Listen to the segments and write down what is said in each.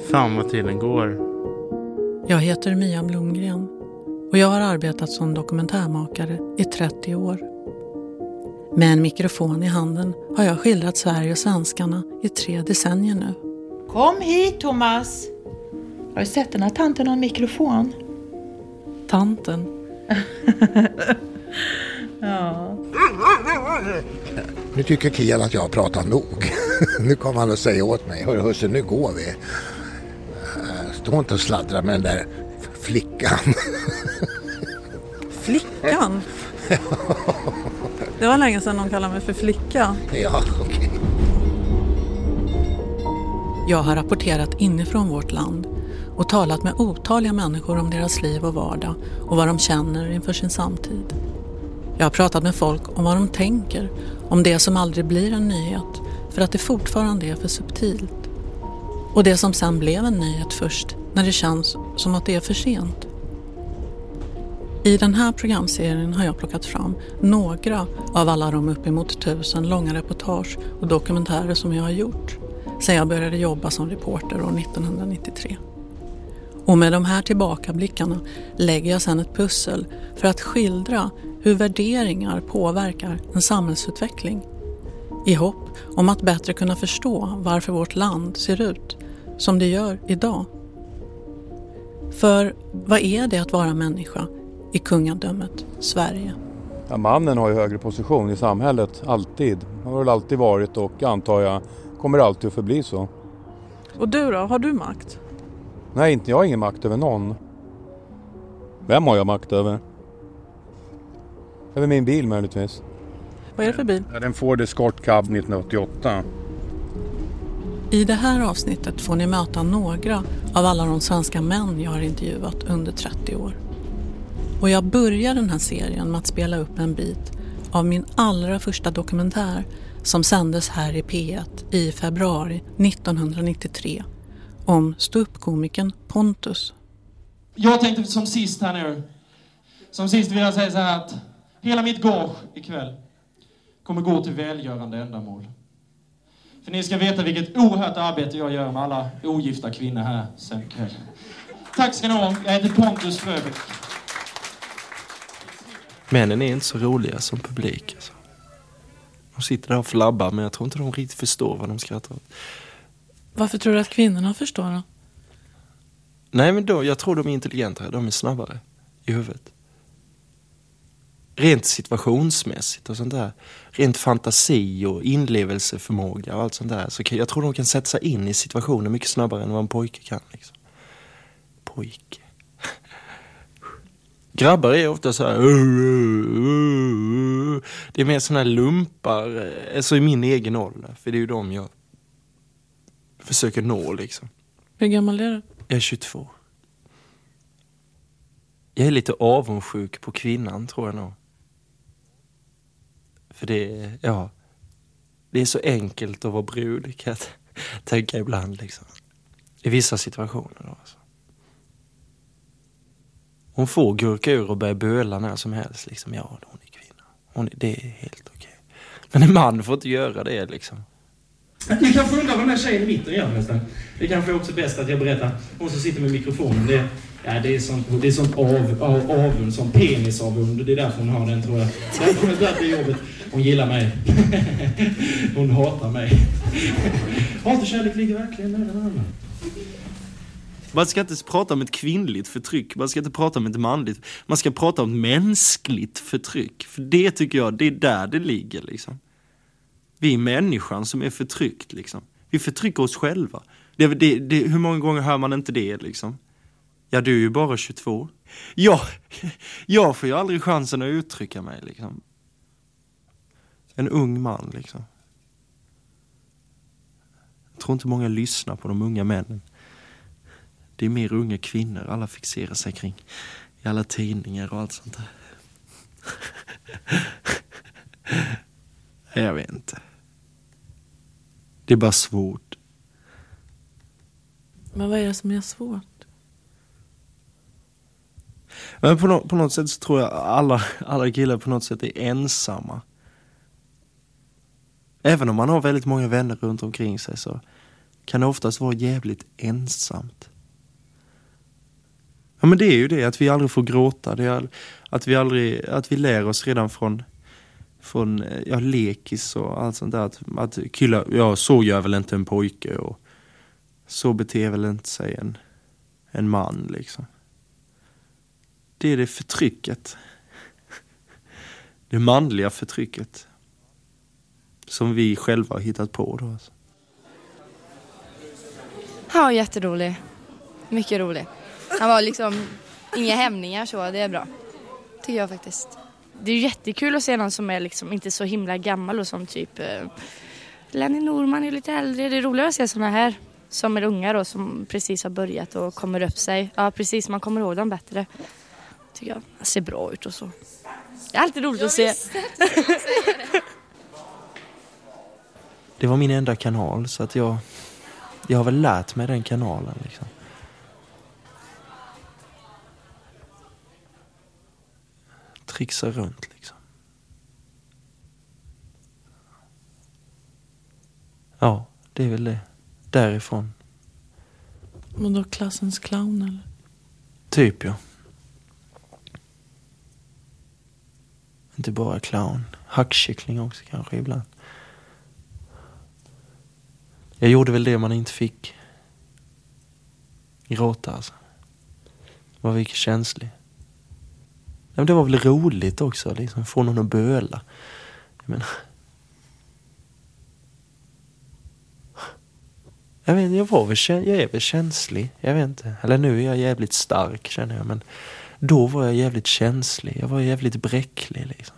Fan vad tiden går. Jag heter Mia Blomgren och jag har arbetat som dokumentärmakare i 30 år. Med en mikrofon i handen har jag skildrat Sverige och svenskarna i 3 decennier nu. Kom hit, Thomas. Har du sett den här tanten har en mikrofon? Tanten. Ja. Nu tycker Kian att jag har pratat nog. Nu kommer han att säga åt mig: hörru husse, nu går vi. Stå inte och sladdra med den där flickan. Flickan? Det var länge sedan någon kallade mig för flicka. Ja, okej. Jag har rapporterat inifrån vårt land och talat med otaliga människor om deras liv och vardag och vad de känner inför sin samtid. Jag har pratat med folk om vad de tänker, om det som aldrig blir en nyhet för att det fortfarande är för subtilt. Och det som sen blev en nyhet först när det känns som att det är för sent. I den här programserien har jag plockat fram några av alla de uppemot 1000 långa reportage och dokumentärer som jag har gjort sedan jag började jobba som reporter år 1993. Och med de här tillbakablickarna lägger jag sedan ett pussel för att skildra hur värderingar påverkar en samhällsutveckling. I hopp om att bättre kunna förstå varför vårt land ser ut som det gör idag. För vad är det att vara människa i kungadömet Sverige? Ja, mannen har ju högre position i samhället, alltid. Han har väl alltid varit och antar jag kommer alltid att förbli så. Och du då, har du makt? Nej, inte jag har ingen makt över någon. Vem har jag makt över? Över min bil möjligtvis. Vad är det för bil? Ja, den Ford Escort Cab 1988. I det här avsnittet får ni möta några av alla de svenska män jag har intervjuat under 30 år. Och jag börjar den här serien med att spela upp en bit av min allra första dokumentär som sändes här i P1 i februari 1993 om ståuppkomikern Pontus. Jag tänkte som sist här nu. Som sist vill jag säga så här att hela mitt gage ikväll kommer gå till välgörande ändamål. För ni ska veta vilket oerhört arbete jag gör med alla ogifta kvinnor här sen ikväll. Tack ska ni ha. Jag heter Pontus Fröbeck. Männen är inte så roliga som publik. Alltså. De sitter där och flabbar, men jag tror inte de riktigt förstår vad de skrattar åt. Varför tror du att kvinnorna förstår då? Nej, men jag tror de är intelligentare. De är snabbare i huvudet. Rent situationsmässigt och sånt där. Rent fantasi och inlevelseförmåga och allt sånt där. Så jag tror de kan sätta sig in i situationen mycket snabbare än vad en pojke kan. Liksom. Pojke. Grabbar är ofta så här. Det är mer såna här lumpar. Alltså i min egen ålder. För det är ju de jag försöker nå liksom. Hur gammal är du? Jag är 22. Jag är lite avundsjuk på kvinnan, tror jag nog. För det är så enkelt att vara brud, kan jag tänka ibland liksom. I vissa situationer då alltså. Hon får gurka ur och börja böla när som helst liksom. Ja, hon är kvinna. Det är helt okej. Men en man får inte göra det liksom. Ni kan fundera vad den här tjejen i mitten gör nästan. Det kanske är också bäst att jag berättar. Hon som sitter med mikrofonen. Det är sånt avund, som penisavund. Det är därför hon har den, tror jag. Därför hon är där på jobbet. Hon gillar mig. Hon hatar mig. Hat och kärlek ligger verkligen nära varandra. Man ska inte prata om ett kvinnligt förtryck. Man ska inte prata om ett manligt. Man ska prata om mänskligt förtryck. För det tycker jag, det är där det ligger liksom. Vi är människan som är förtryckt liksom. Vi förtrycker oss själva. Hur många gånger hör man inte det liksom? Ja, du är ju bara 22. Jag får ju aldrig chansen att uttrycka mig liksom. En ung man liksom. Jag tror inte många lyssnar på de unga männen. Det är mer unga kvinnor alla fixerar sig kring. I alla tidningar och allt sånt där. Jag vet inte. Det är bara svårt. Men vad är det som är svårt? Men på något sätt så tror jag alla killar på något sätt är ensamma. Även om man har väldigt många vänner runt omkring sig så kan det oftast vara jävligt ensamt. Ja, men det är ju det, att vi aldrig får gråta. Det är att vi lär oss redan från lekis och allt sånt där. Att killar, ja, så gör väl inte en pojke och så beter väl inte sig en man liksom. Det är det förtrycket. Det manliga förtrycket. Som vi själva har hittat på då. Alltså. Ja, jätterolig. Mycket rolig. Han var liksom inga hämningar så, det är bra. Tycker jag faktiskt. Det är jättekul att se någon som är liksom inte så himla gammal och som typ Lenny Norman är lite äldre. Det är roligare att se såna här som är unga då, som precis har börjat och kommer upp sig. Ja, precis, man kommer ihåg dem bättre. Tycker jag. Det ser bra ut och så. Det är alltid roligt att se. Det var min enda kanal, så att jag har väl lärt mig den kanalen liksom. Trixa runt liksom. Ja, det är väl det. Därifrån. Och då klassens clown eller? Typ, ja. Inte bara clown. Hackkyckling också kanske ibland. Jag gjorde väl det man inte fick. Gråta alltså. Var vilket känslig. Men det var väl roligt också liksom. Få någon att böla. Jag menar. Jag vet, jag är väl känslig. Jag vet inte. Eller nu är jag jävligt stark känner jag. Men då var jag jävligt känslig. Jag var jävligt bräcklig liksom.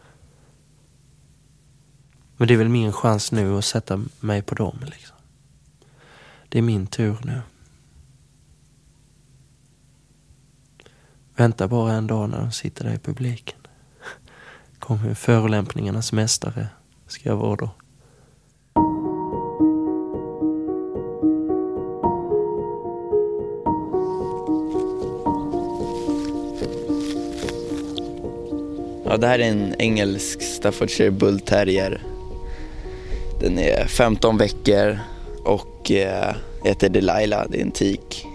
Men det är väl min chans nu att sätta mig på dem liksom. Det är min tur nu. Vänta bara en dag när de sitter där i publiken. Kommer förolämpningarnas mästare ska jag vara då. Ja, det här är en engelsk Staffordshire Bull Terrier. Den är 15 veckor och heter Delilah, det är en tik.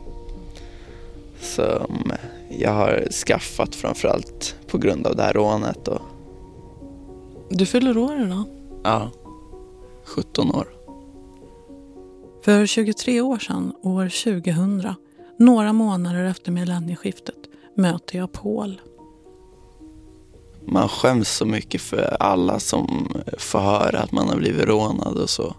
Som jag har skaffat framförallt på grund av det här rånet. Och... Du fyller år idag? Ja, 17 år. För 23 år sedan, år 2000, några månader efter millennieskiftet, möter jag Paul. Man skäms så mycket för alla som får höra att man har blivit rånad och så.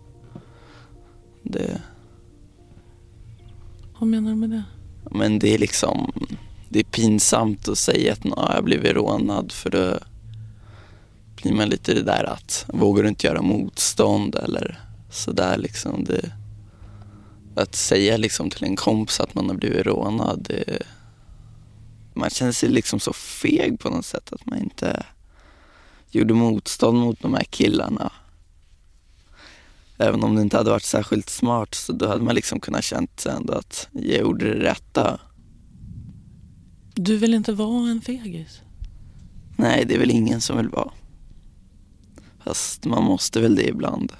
Vad menar du med det? Men det är liksom, det är pinsamt att säga att jag har blivit rånad, för då blir man lite det där att vågar du inte göra motstånd eller sådär liksom. Att säga liksom till en kompis att man har blivit rånad, man känner sig liksom så feg på något sätt att man inte gjorde motstånd mot de här killarna. Även om det inte hade varit särskilt smart, så då hade man liksom kunnat känt ändå att jag gjorde det rätta. Du vill inte vara en fegis? Nej, det är väl ingen som vill vara. Fast man måste väl det ibland.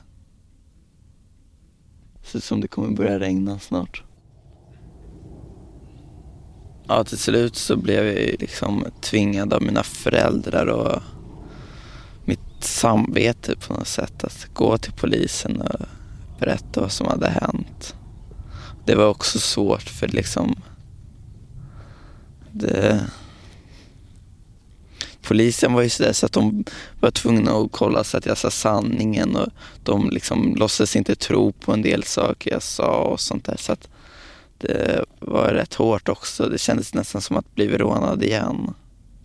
Så som det kommer börja regna snart. Ja, till slut så blev jag liksom tvingad av mina föräldrar och mitt samvete på något sätt att gå till polisen och berätta vad som hade hänt. Det var också svårt för liksom polisen var ju sådär så att de var tvungna att kolla så att jag sa sanningen, och de liksom låtsades inte tro på en del saker jag sa och sånt där, så att det var rätt hårt också. Det kändes nästan som att bli rånad igen.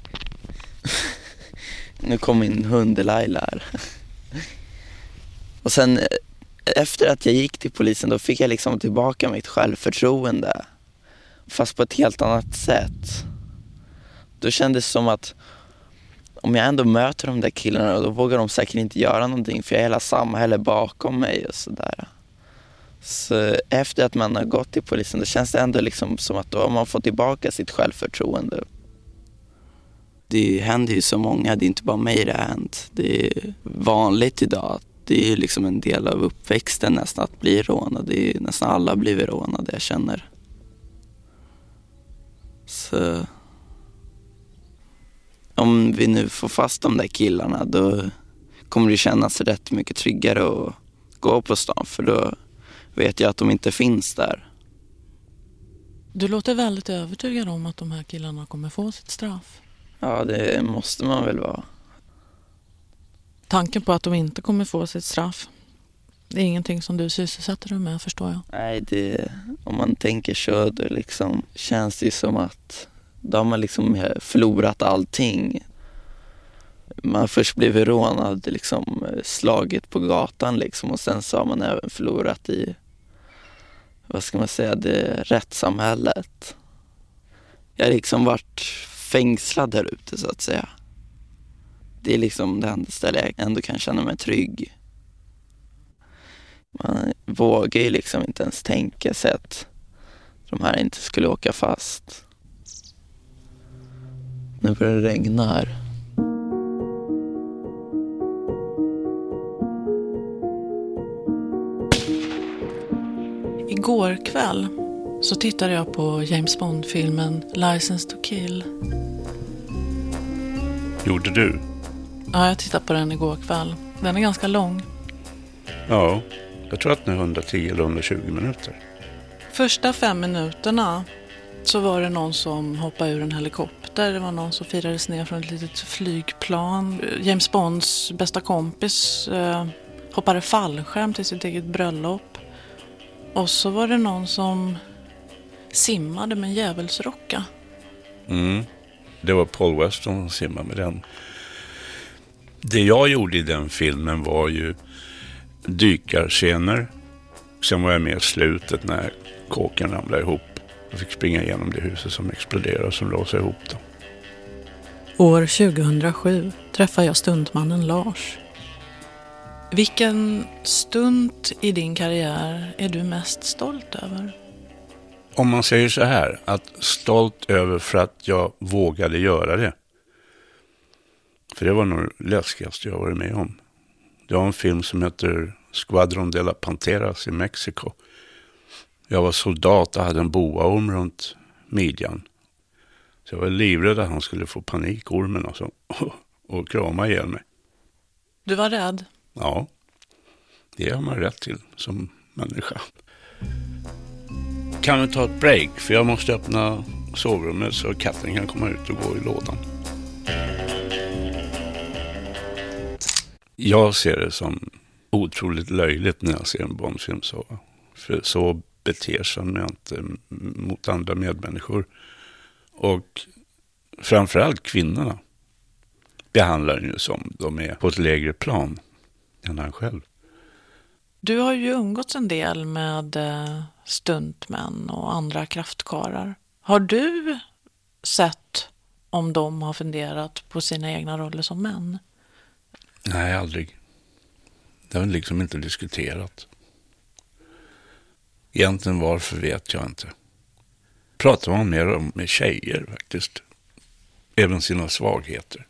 Nu kom min hund Delilah här. Och sen efter att jag gick till polisen, då fick jag liksom tillbaka mitt självförtroende. Fast på ett helt annat sätt. Då kändes det som att om jag ändå möter de där killarna, då vågar de säkert inte göra någonting, för jag har hela samhället bakom mig och sådär. Så efter att man har gått till polisen, då känns det ändå liksom som att då har man fått tillbaka sitt självförtroende. Det händer ju så många, det är inte bara mig det har hänt. Det är vanligt idag att Det är ju liksom en del av uppväxten nästan att bli rånad. Det är nästan alla blivit rånade jag känner. Så om vi nu får fast de där killarna, då kommer det kännas rätt mycket tryggare att gå på stan, för då vet jag att de inte finns där. Du låter väldigt övertygad om att de här killarna kommer få sitt straff. Ja, det måste man väl vara. Tanken på att de inte kommer få sitt straff, det är ingenting som du sysselsätter dig med, förstår jag. Nej, om man tänker så, då liksom känns det som att de har liksom förlorat allting. Man först blivit rånad, liksom slaget på gatan liksom, och sen så har man även förlorat i, vad ska man säga, det rättssamhället. Jag har liksom varit fängslad där ute, så att säga. Det är liksom det enda stället jag ändå kan känna mig trygg. Man vågar ju liksom inte ens tänka sig att de här inte skulle åka fast. Nu börjar det regna här. Igår kväll så tittade jag på James Bond-filmen License to Kill. Gjorde du? Ja, jag tittade på den igår kväll. Den är ganska lång. Ja, jag tror att den är 110 eller 120 minuter. Första 5 minuterna så var det någon som hoppade ur en helikopter. Det var någon som firades ner från ett litet flygplan. James Bonds bästa kompis hoppade fallskärm till sitt eget bröllop. Och så var det någon som simmade med en djävulsrocka. Det var Paul Weston som simmade med den. Det jag gjorde i den filmen var ju dykarscener. Sen var jag med i slutet när kåken ramlade ihop. Jag fick springa igenom det huset som exploderade och som låg sig ihop då. År 2007 träffade jag stuntmannen Lars. Vilken stunt i din karriär är du mest stolt över? Om man säger så här, att stolt över för att jag vågade göra det. För det var nog läskigaste jag varit med om. Det var en film som heter Squadron de la Panteras i Mexiko. Jag var soldat och hade en boaorm runt midjan. Så jag var livrädd att han skulle få panik, ormen alltså, och krama ihjäl mig. Du var rädd? Ja, det har man rätt till som människa. Kan vi ta ett break? För jag måste öppna sovrummet så katten kan komma ut och gå i lådan. Jag ser det som otroligt löjligt när jag ser en Bondfilm så. För så beter sig man inte mot andra medmänniskor. Och framförallt kvinnorna behandlar ju som de är på ett lägre plan än han själv. Du har ju umgåtts en del med stuntmän och andra kraftkarlar. Har du sett om de har funderat på sina egna roller som män? Nej, aldrig. Det har liksom inte diskuterat. Egentligen varför vet jag inte. Pratar man mer om med tjejer faktiskt. Även sina svagheter.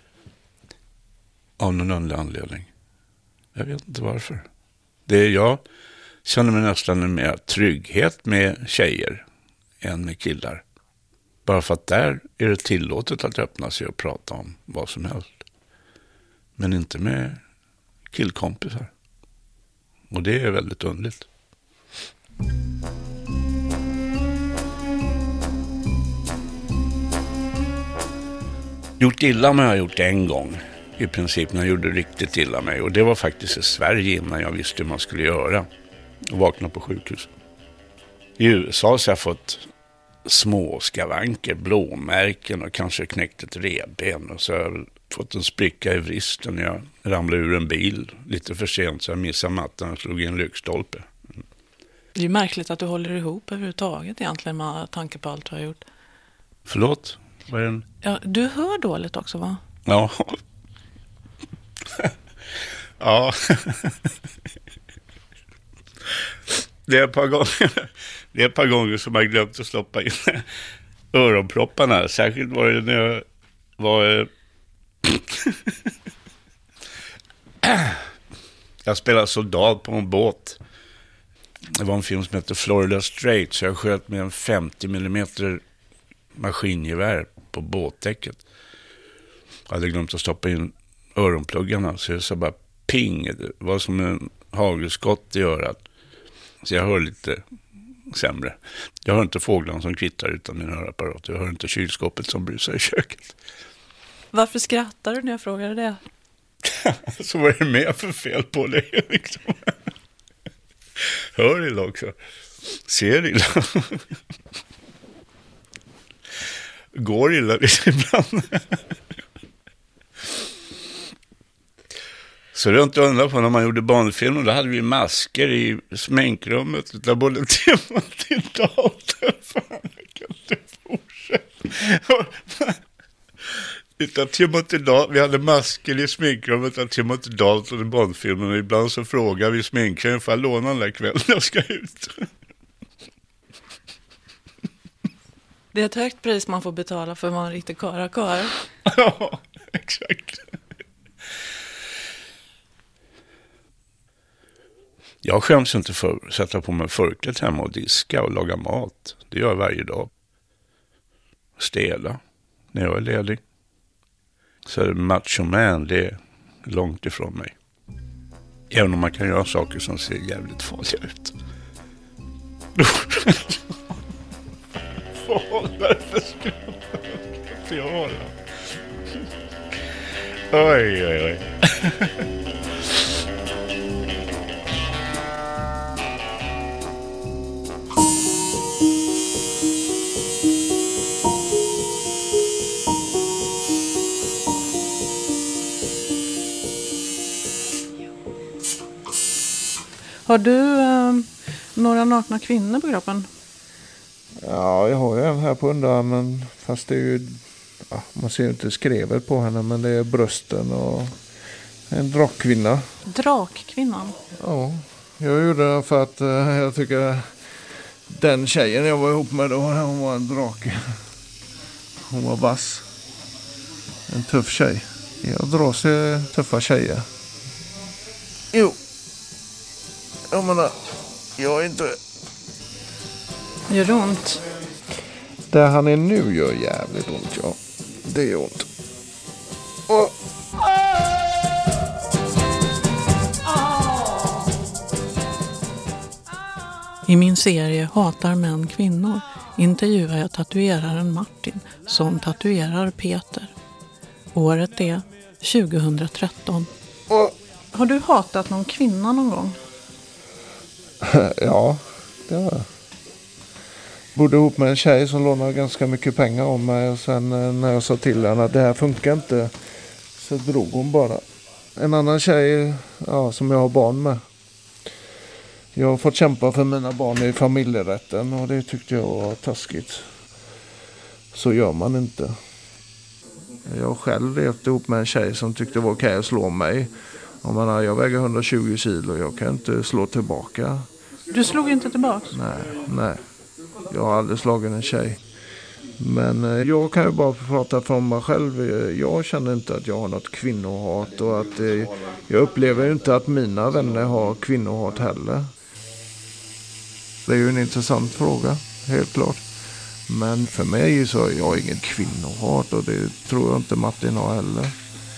Av någon anledning. Jag vet inte varför. Jag känner mig nästan mer trygghet med tjejer än med killar. Bara för att där är det tillåtet att öppna sig och prata om vad som helst. Men inte med killkompisar. Och det är väldigt underligt. Gjort illa mig har jag gjort en gång. I princip när jag gjorde riktigt illa mig. Och det var faktiskt i Sverige innan jag visste hur man skulle göra. Och vakna på sjukhus. I USA så har jag fått små skavanker, blåmärken och kanske knäckt ett revben. Och så har jag fått en spricka i vristen när jag ramlade ur en bil. Lite för sent så jag missade mattan och slog i en lyktstolpe. Det är ju märkligt att du håller ihop överhuvudtaget egentligen med tanke på allt du har gjort. Förlåt? Vad är den? Ja, du hör dåligt också, va? Ja. Ja. Det är ett par gånger som jag glömt att stoppa in öronpropparna. Särskilt var det när jag var... Jag spelade soldat på en båt. Det var en film som heter Florida Straight, så jag sköt med en 50 mm maskingevär på båtdäcket. Jag hade glömt att stoppa in öronpluggarna, så jag sa bara ping. Det var som en hagelskott i örat. Så jag hör lite sämre. Jag hör inte fåglarna som kvittrar utan min hörapparat. Jag hör inte kylskåpet som brusar i köket. Varför skrattar du när jag frågar det? Så var det med för fel på dig liksom. Hör illa också. Ser illa. Går illa ibland. Så det är inte undra på när man gjorde barnfilm. Då hade vi masker i sminkrummet. Utan både Timothy Dalton. Fan, jag kan inte fortsätta. Utan Timothy Dalton. Vi hade masker i sminkrummet av Timothy Dalton i barnfilmen. Och ibland så frågar vi sminkaren för att låna den där kvällen jag ska ut. Det är ett högt pris man får betala för att vara en riktig karakar. Ja, exakt. Jag skäms inte för att sätta på mig förklätt hemma och diska och laga mat. Det gör jag varje dag. Städa när jag är ledig. Så macho man, det är långt ifrån mig. Även om man kan göra saker som ser jävligt farliga ut. Vad håller för skruv? Kan jag hålla? Oj, oj, oj. Har du några nakna kvinnor på kroppen? Ja, jag har ju en här på underarmen. Fast det är ju... Ja, man ser ju inte skrevet på henne, men det är brösten och en drakkvinna. Drakkvinnan? Ja, jag gjorde det för att jag tycker den tjejen jag var ihop med då, hon var en drake. Hon var vass. En tuff tjej. Jag drar sig tuffa tjejer. Jo. Jag menar, jag är inte... Gör det ont? Där han är nu gör jävligt ont, ja. Det gör ont. Och... I min serie Hatar män kvinnor intervjuar jag tatueraren Martin som tatuerar Peter. Året är 2013. Har du hatat någon kvinna någon gång? Ja, det var jag. Bodde ihop med en tjej som lånade ganska mycket pengar om mig. Och sen när jag sa till henne att det här funkar inte, så drog hon bara. En annan tjej, ja, som jag har barn med. Jag har fått kämpa för mina barn i familjerätten och det tyckte jag var taskigt. Så gör man inte. Jag har själv levt ihop med en tjej som tyckte det var okej att slå mig. Jag väger 120 kilo och jag kan inte slå tillbaka. Du slog inte tillbaka? Nej. Jag har aldrig slagit en tjej. Men jag kan ju bara prata från mig själv. Jag känner inte att jag har något kvinnohat. Och att jag upplever ju inte att mina vänner har kvinnohat heller. Det är ju en intressant fråga, helt klart. Men för mig så har jag ingen kvinnohat. Och det tror jag inte Martin har heller.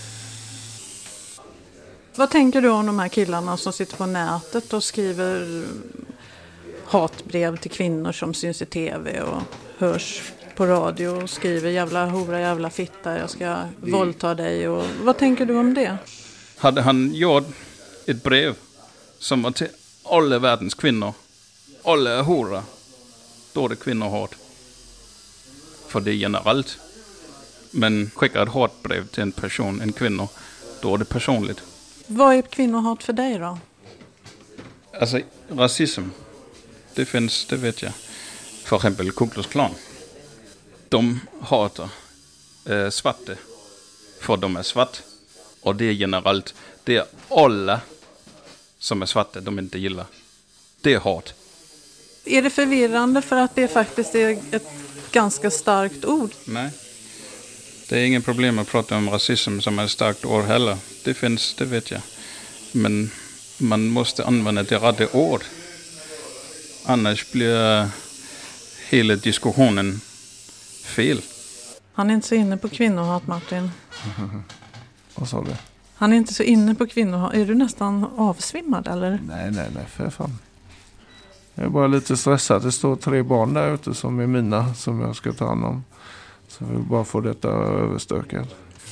Vad tänker du om de här killarna som sitter på nätet och skriver hatbrev till kvinnor som syns i tv och hörs på radio och skriver jävla hora, jävla fitta, jag ska våldta dig. Och vad tänker du om det? Hade han gjort ett brev som var till alla världens kvinnor, alla är hora, då är det kvinnohat. För det är generellt. Men skickar ett hatbrev till en person, en kvinna, då är det personligt. Vad är kvinnohat för dig då? Alltså, rasism, det finns, det vet jag. För exempel Ku Klux Klan. De hatar svarta för de är svart. Och det är generellt. Det är alla som är svarta de inte gillar. Det är hat. Är det förvirrande för att det faktiskt är ett ganska starkt ord? Nej. Det är ingen problem att prata om rasism som är ett starkt ord heller. Det finns, det vet jag. Men man måste använda det rätta ord. Annars blir hela diskussionen fel. Han är inte så inne på kvinnohat, Martin. Vad sa du? Han är inte så inne på kvinnohat. Är du nästan avsvimmad eller? Nej, för fan. Jag är bara lite stressad. Det står 3 barn där ute som är mina, som jag ska ta hand om. Så jag vill bara få detta överstökat.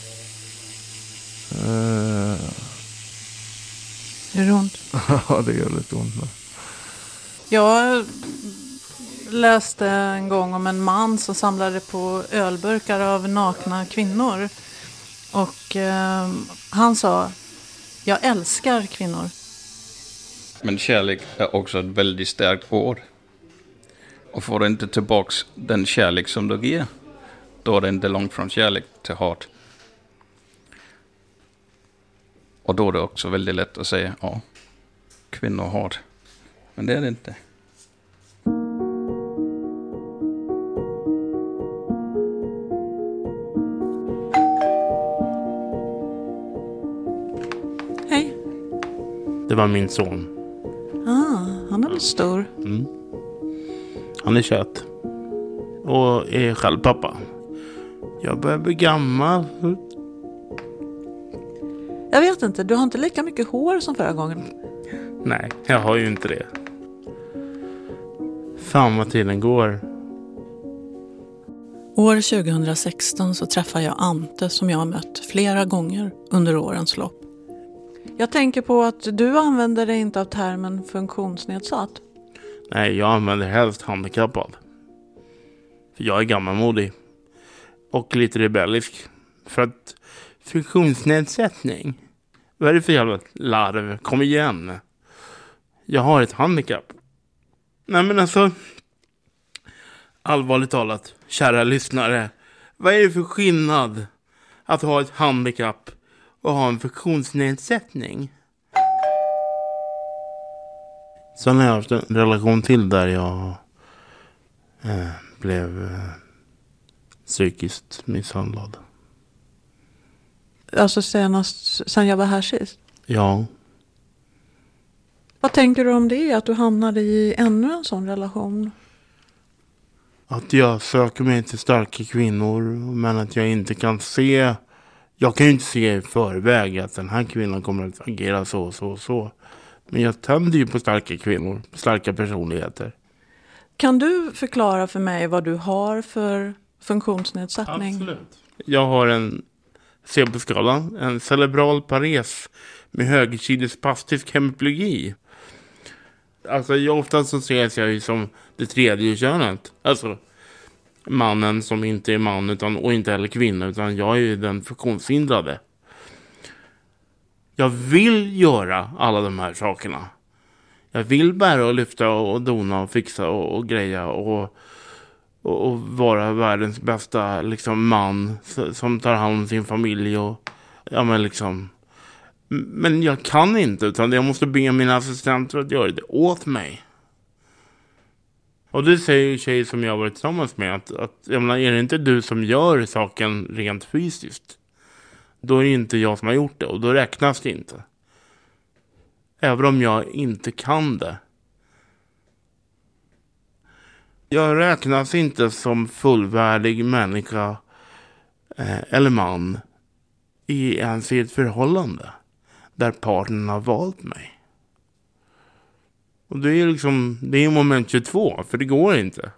Gör det ont? Ja, det gör lite ont. Jag läste en gång om en man som samlade på ölburkar av nakna kvinnor. Och han sa, jag älskar kvinnor. Men kärlek är också ett väldigt starkt ord. Och får du inte tillbaks den kärlek som du ger, då är det inte långt från kärlek till hat. Och då är det också väldigt lätt att säga, ja, kvinnor hat. Men det är det inte. Hej. Det var min son. Han är väl stor. Han är 21. Och är själv pappa. Jag börjar bli gammal. Jag vet inte, du har inte lika mycket hår som förra gången. Nej, jag har ju inte det. Fan vad tiden går. År 2016 så träffade jag Ante som jag har mött flera gånger under årens lopp. Jag tänker på att du använder dig inte av termen funktionsnedsatt. Nej, jag använder helst handikappad. För jag är gammalmodig. Och lite rebellisk. För att funktionsnedsättning. Vad är det för jävla larv? Kom igen. Jag har ett handikapp. Nej men alltså. Allvarligt talat, kära lyssnare. Vad är det för skillnad att ha ett handikapp och ha en funktionsnedsättning? Sen har jag haft en relation till där jag blev psykiskt misshandlad. Alltså sen jag var här sist? Ja. Vad tänker du om det? Att du hamnade i ännu en sån relation? Att jag söker mig till starka kvinnor, men att jag inte kan se. Jag kan ju inte se i förväg att den här kvinnan kommer att agera så. Men jag tänder ju på starka kvinnor, starka personligheter. Kan du förklara för mig vad du har för funktionsnedsättning? Absolut. Jag har en CP-skala, en cerebral pares med högsidespastisk hemiplegi. Alltså oftast så ses jag ju som det tredje könet. Alltså mannen som inte är man och inte heller kvinna, utan jag är ju den funktionshindrade. Jag vill göra alla de här sakerna. Jag vill bära och lyfta och dona och fixa och greja och vara världens bästa liksom man som tar hand om sin familj och ja men liksom. Men jag kan inte, utan jag måste be mina assistenter att göra det åt mig. Och det säger ju tjejer som jag har varit tillsammans med att jag menar, är det inte du som gör saken rent fysiskt, då är det inte jag som har gjort det och då räknas det inte. Även om jag inte kan det. Jag räknas inte som fullvärdig människa eller man ens i ett förhållande där partnern har valt mig. Och det är liksom, det är moment 22, för det går inte.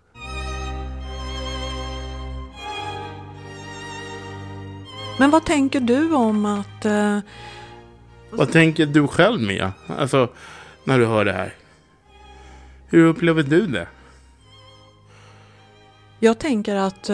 Men vad tänker du om att... Vad tänker du själv, Mia? Alltså, när du hör det här. Hur upplever du det? Jag tänker att...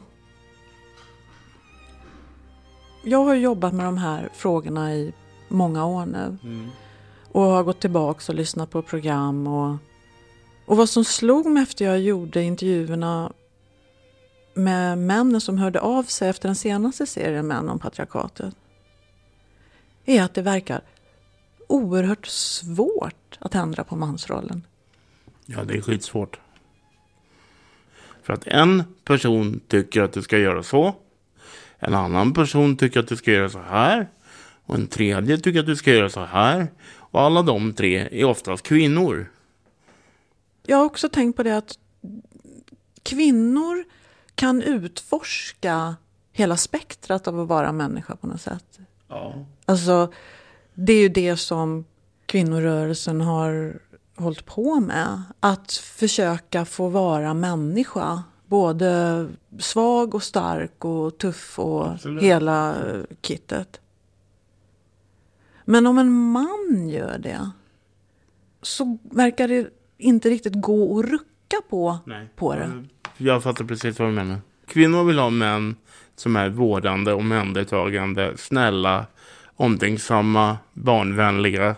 jag har jobbat med de här frågorna i många år nu. Och har gått tillbaka och lyssnat på program. Och vad som slog mig efter jag gjorde intervjuerna med männen som hörde av sig efter den senaste serien Män om patriarkatet, är att det verkar oerhört svårt att ändra på mansrollen. Ja, det är skitsvårt. För att en person tycker att du ska göra så. En annan person tycker att du ska göra så här. Och en tredje tycker att du ska göra så här. Och alla de 3 är oftast kvinnor. Jag har också tänkt på det att kvinnor kan utforska hela spektrat av att vara människa på något sätt. Ja. Alltså, det är ju det som kvinnorörelsen har hållit på med. Att försöka få vara människa. Både svag och stark och tuff och absolut. Hela kittet. Men om en man gör det så verkar det inte riktigt gå att rucka på det. Jag fattar precis vad du menar. Kvinnor vill ha män som är vårdande, omhändertagande, snälla, omtänksamma, barnvänliga.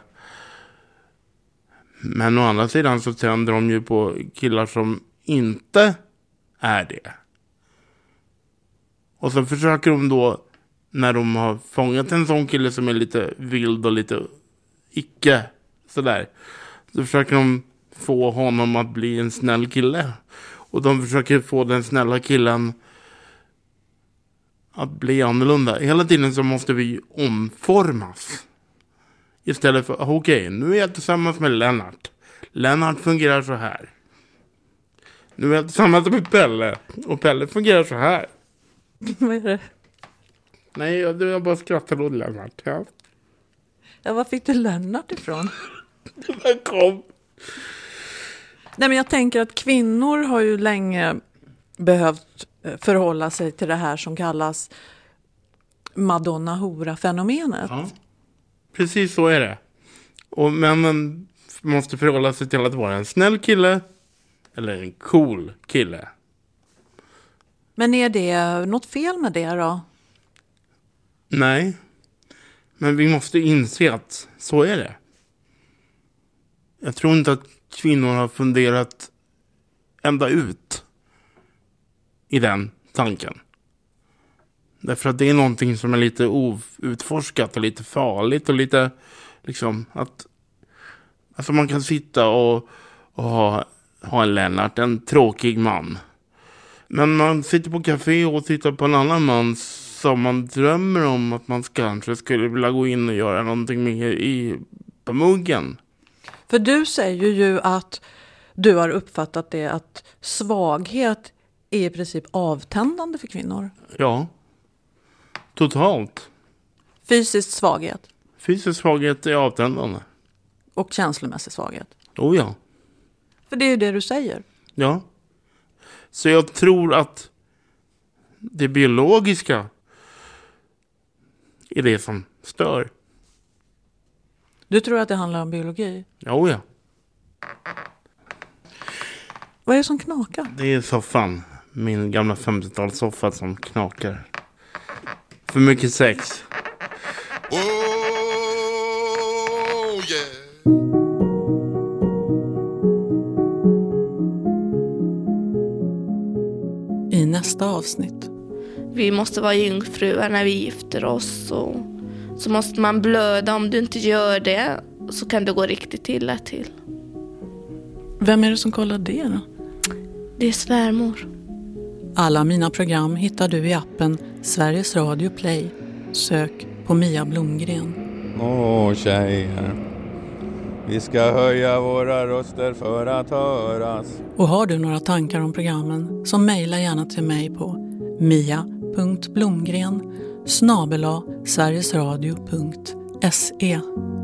Men å andra sidan så tänder de ju på killar som inte är det. Och så försöker de då, när de har fångat en sån kille som är lite vild och lite icke sådär, så försöker de få honom att bli en snäll kille. Och de försöker få den snälla killen att bli annorlunda. Hela tiden så måste vi omformas. Istället för, okej, nu är jag tillsammans med Lennart. Lennart fungerar så här. Nu är jag tillsammans med Pelle. Och Pelle fungerar så här. Vad är det? Nej, jag bara skrattar åt Lennart. Ja. Ja, var fick du Lennart ifrån? Det kom. Nej, men jag tänker att kvinnor har ju länge behövt förhålla sig till det här som kallas Madonna-hora-fenomenet. Ja, precis så är det. Och männen måste förhålla sig till att vara en snäll kille eller en cool kille. Men är det något fel med det då? Nej, men vi måste inse att så är det. Jag tror inte att kvinnor har funderat ända ut i den tanken. Därför att det är någonting som är lite outforskat och lite farligt och lite liksom att alltså man kan sitta och ha en Lennart, en tråkig man. Men man sitter på café och tittar på en annan man som man drömmer om att man kanske skulle vilja gå in och göra någonting med på muggen. För du säger ju att du har uppfattat det att svaghet är i princip avtändande för kvinnor. Ja, totalt. Fysisk svaghet. Fysisk svaghet är avtändande. Och känslomässig svaghet. Oh ja. För det är ju det du säger. Ja. Så jag tror att det biologiska är det som stör. Du tror att det handlar om biologi? Oh ja. Vad är det som knakar? Det är soffan. Min gamla 50-talssoffa som knakar. För mycket sex. Oh, yeah. I nästa avsnitt. Vi måste vara jungfruar när vi gifter oss. Och så måste man blöda. Om du inte gör det så kan det gå riktigt illa till. Vem är det som kollar det då? Det är svärmor. Alla mina program hittar du i appen Sveriges Radio Play. Sök på Mia Blomgren. Tjejer, vi ska höja våra röster för att höras. Och har du några tankar om programmen så mejla gärna till mig på mia.blomgren@sverigesradio.se.